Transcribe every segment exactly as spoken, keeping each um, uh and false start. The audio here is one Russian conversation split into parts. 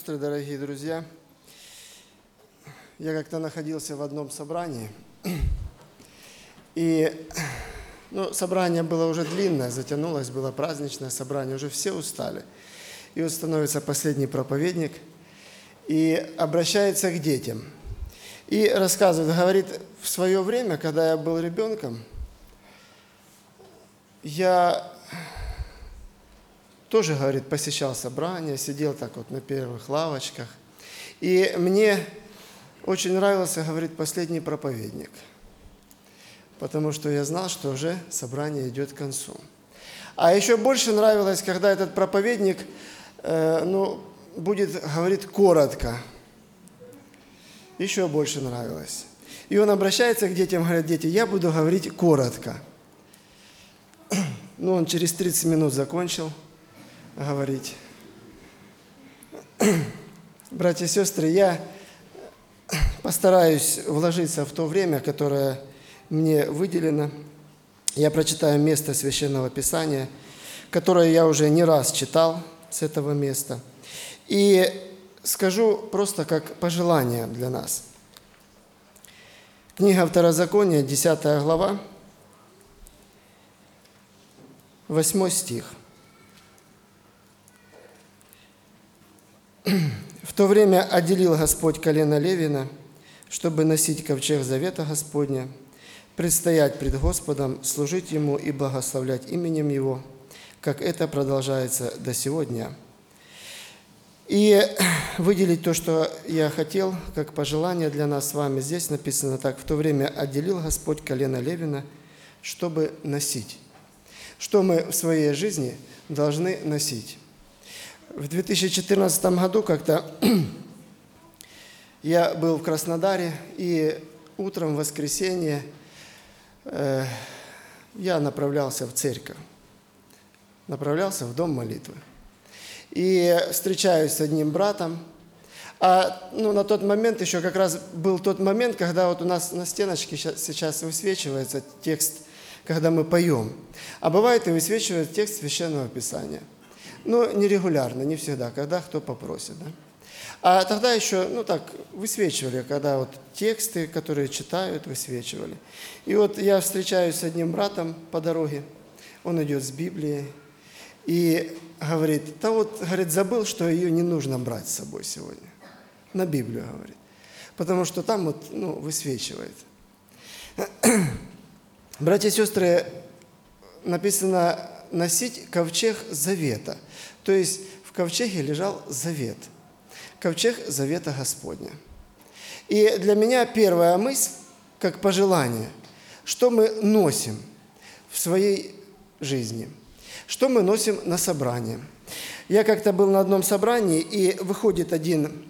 Дорогие друзья, я как-то находился в одном собрании, и ну, собрание было уже длинное, затянулось, было праздничное собрание, уже все устали. И вот становится последний проповедник и обращается к детям. И рассказывает, говорит, в свое время, когда я был ребенком, я тоже, говорит, посещал собрания, сидел так вот на первых лавочках. И мне очень нравился, говорит, последний проповедник, потому что я знал, что уже собрание идет к концу. А еще больше нравилось, когда этот проповедник, э, ну, будет говорить коротко. Еще больше нравилось. И он обращается к детям, говорит, дети, я буду говорить коротко. Ну, он через тридцать минут закончил говорить. Братья и сестры, я постараюсь вложиться в то время, которое мне выделено. Я прочитаю место Священного Писания, которое я уже не раз читал с этого места. И скажу просто как пожелание для нас. Книга Второзакония, десятая глава, восьмой стих. «В то время отделил Господь колено Левина, чтобы носить ковчег завета Господня, предстоять пред Господом, служить Ему и благословлять именем Его, как это продолжается до сего дня». И выделить то, что я хотел, как пожелание для нас с вами. Здесь написано так: «В то время отделил Господь колено Левина, чтобы носить». Что мы в своей жизни должны носить? В две тысячи четырнадцатом году как-то я был в Краснодаре, и утром в воскресенье э, я направлялся в церковь, направлялся в дом молитвы. И встречаюсь с одним братом. А ну, на тот момент еще как раз был тот момент, когда вот у нас на стеночке сейчас высвечивается текст, когда мы поем. А бывает и высвечивает текст Священного Писания. Но нерегулярно, не всегда, когда кто попросит. Да? А тогда еще, ну так, высвечивали, когда вот тексты, которые читают, высвечивали. И вот я встречаюсь с одним братом по дороге, он идет с Библией и говорит, да вот, говорит, забыл, что ее не нужно брать с собой сегодня. На Библию, говорит. Потому что там вот, ну, высвечивает. Братья и сестры, написано носить ковчег завета. То есть в ковчеге лежал завет. Ковчег завета Господня. И для меня первая мысль, как пожелание, что мы носим в своей жизни, что мы носим на собрании. Я как-то был на одном собрании, и выходит один,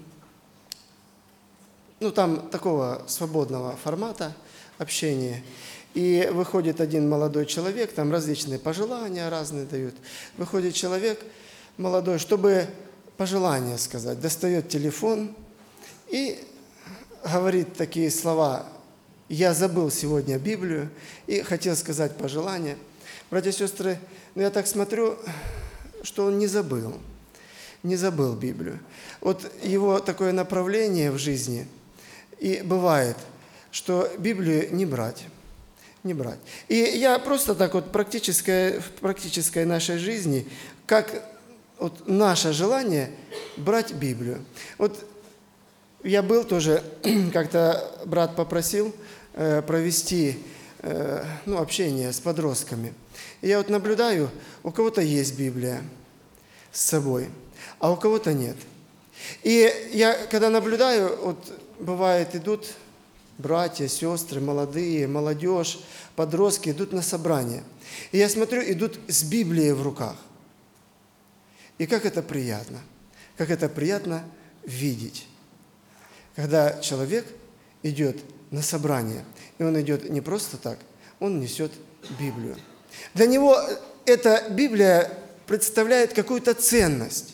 ну там такого свободного формата общения, и выходит один молодой человек, там различные пожелания разные дают. Выходит человек молодой, чтобы пожелания сказать, достает телефон и говорит такие слова: «Я забыл сегодня Библию и хотел сказать пожелание». Братья и сестры, ну я так смотрю, что он не забыл, не забыл Библию. Вот его такое направление в жизни, и бывает, что Библию не брать. Не брать. И я просто так вот практической, в практической нашей жизни, как вот наше желание брать Библию. Вот я был тоже, как-то брат попросил э, провести э, ну, общение с подростками. И я вот наблюдаю, у кого-то есть Библия с собой, а у кого-то нет. И я, когда наблюдаю, вот бывает, идут братья, сестры, молодые, молодежь, подростки идут на собрание. И я смотрю, идут с Библией в руках. И как это приятно, как это приятно видеть, когда человек идет на собрание, и он идет не просто так, он несет Библию. Для него эта Библия представляет какую-то ценность.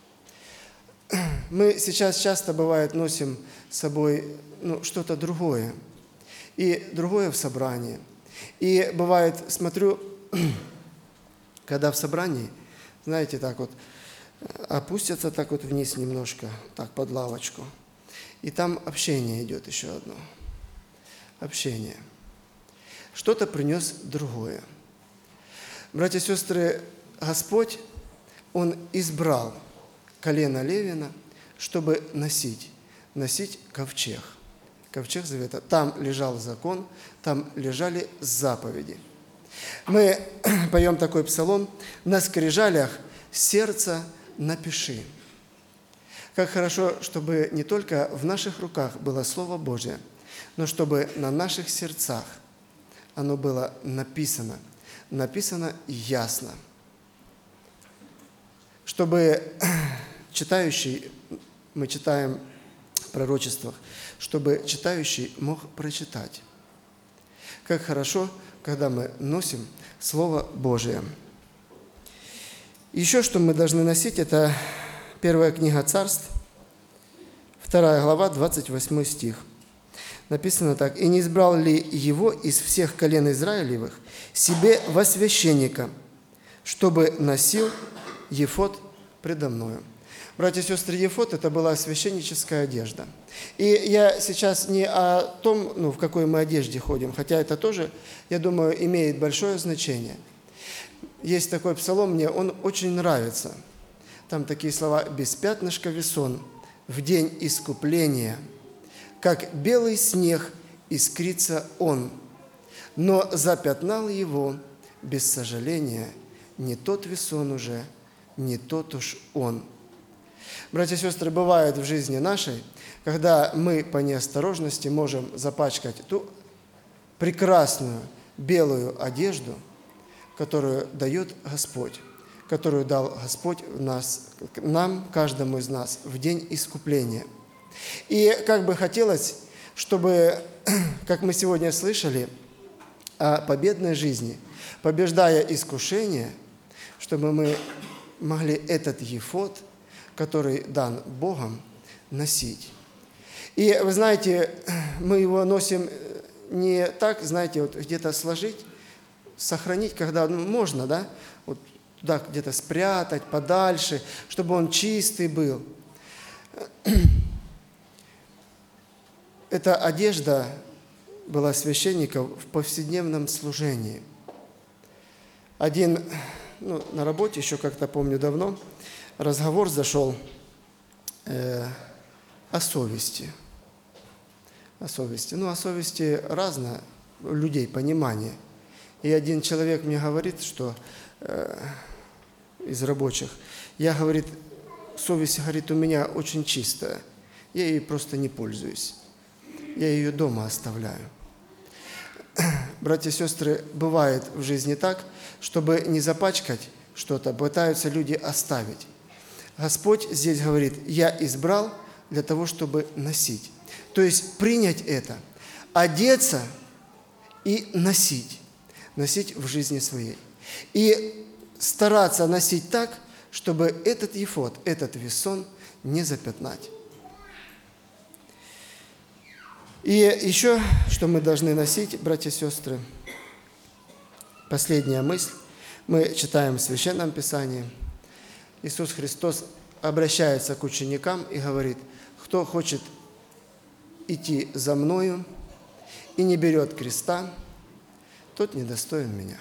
Мы сейчас часто, бывает, носим с собой ну, что-то другое, и другое в собрании. И бывает, смотрю, когда в собрании, знаете, так вот, опустятся так вот вниз немножко, так под лавочку. И там общение идет еще одно. Общение. Что-то принес другое. Братья и сестры, Господь, Он избрал колено Левина, чтобы носить, носить ковчег. Ковчег Завета. Там лежал закон, там лежали заповеди. Мы поем такой псалом: «На скрижалях сердца напиши». Как хорошо, чтобы не только в наших руках было Слово Божье, но чтобы на наших сердцах оно было написано, написано ясно. Чтобы читающий, мы читаем в пророчествах, чтобы читающий мог прочитать. Как хорошо, когда мы носим Слово Божие. Еще что мы должны носить, это первая книга Царств, вторая глава, двадцать восьмой стих. Написано так: «И не избрал ли его из всех колен Израилевых себе во священника, чтобы носил ефод предо мною». Братья и сестры, ефод – это была священническая одежда. И я сейчас не о том, ну, в какой мы одежде ходим, хотя это тоже, я думаю, имеет большое значение. Есть такой псалом, мне он очень нравится. Там такие слова: «Без пятнышка весон в день искупления, как белый снег искрится он, но запятнал его без сожаления, не тот весон уже, не тот уж он». Братья и сестры, бывает в жизни нашей, когда мы по неосторожности можем запачкать ту прекрасную белую одежду, которую дает Господь, которую дал Господь в нас, нам, каждому из нас, в день искупления. И как бы хотелось, чтобы, как мы сегодня слышали, о победной жизни, побеждая искушение, чтобы мы могли этот ефод, который дан Богом, носить. И вы знаете, мы его носим не так, знаете, вот где-то сложить, сохранить, когда ну, можно, да, вот туда где-то спрятать, подальше, чтобы он чистый был. Эта одежда была священников в повседневном служении. Один, ну, на работе, еще как-то помню давно, разговор зашел э, о совести. О совести. Ну, о совести разное у людей понимание. И один человек мне говорит, что э, из рабочих, я, говорит, совесть, говорит, у меня очень чистая. Я ей просто не пользуюсь. Я ее дома оставляю. Братья и сестры, бывает в жизни так, чтобы не запачкать что-то, пытаются люди оставить. Господь здесь говорит: «Я избрал для того, чтобы носить». То есть принять это, одеться и носить. Носить в жизни своей. И стараться носить так, чтобы этот ефод, этот весон не запятнать. И еще, что мы должны носить, братья и сестры, последняя мысль. Мы читаем в Священном Писании. Иисус Христос обращается к ученикам и говорит: «Кто хочет идти за Мною и не берет креста, тот недостоин Меня».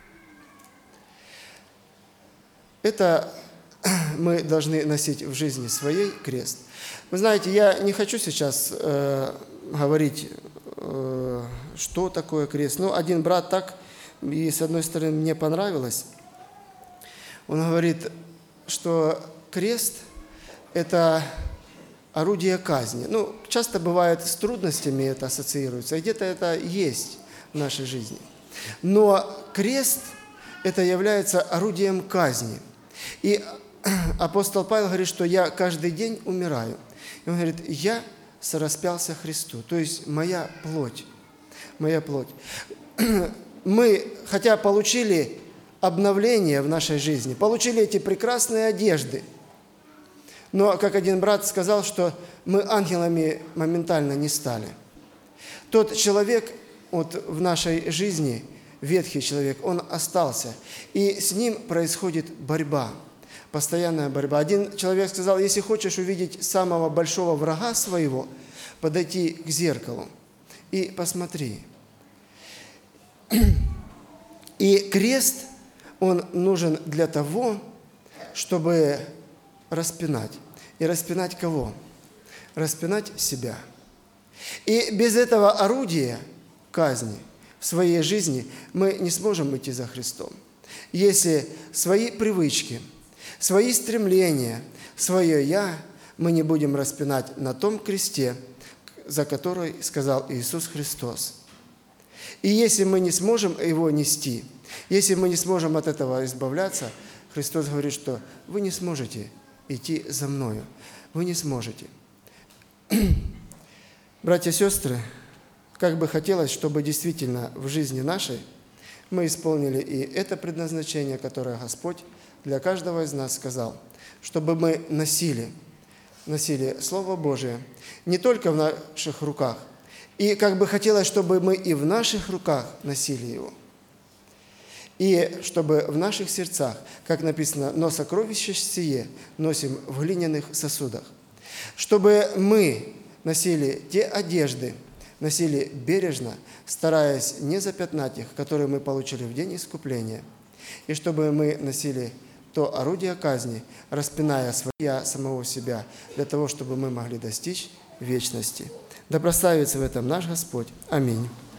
Это мы должны носить в жизни своей крест. Вы знаете, я не хочу сейчас э, говорить, э, что такое крест. Но один брат так, и с одной стороны мне понравилось, он говорит, что крест – это орудие казни. Ну, часто бывает с трудностями это ассоциируется, и где-то это есть в нашей жизни. Но крест – это является орудием казни. И апостол Павел говорит, что я каждый день умираю. И он говорит: я сораспялся Христу, то есть моя плоть, моя плоть. Мы, хотя получили обновление в нашей жизни, получили эти прекрасные одежды, но, как один брат сказал, что мы ангелами моментально не стали. Тот человек вот в нашей жизни, ветхий человек, он остался, и с ним происходит борьба. Постоянная борьба. Один человек сказал, если хочешь увидеть самого большого врага своего, подойти к зеркалу и посмотри. И крест, он нужен для того, чтобы распинать. И распинать кого? Распинать себя. И без этого орудия казни в своей жизни мы не сможем идти за Христом. Если свои привычки, свои стремления, свое «я» мы не будем распинать на том кресте, за который сказал Иисус Христос. И если мы не сможем его нести, если мы не сможем от этого избавляться, Христос говорит, что вы не сможете идти за Мною. Вы не сможете. Братья и сестры, как бы хотелось, чтобы действительно в жизни нашей мы исполнили и это предназначение, которое Господь для каждого из нас сказал, чтобы мы носили, носили Слово Божие не только в наших руках, и как бы хотелось, чтобы мы и в наших руках носили его, и чтобы в наших сердцах, как написано, «но сокровище сие носим в глиняных сосудах», чтобы мы носили те одежды, носили бережно, стараясь не запятнать их, которые мы получили в день искупления, и чтобы мы носили то орудие казни, распиная своя самого себя, для того, чтобы мы могли достичь вечности. Да прославится в этом наш Господь. Аминь.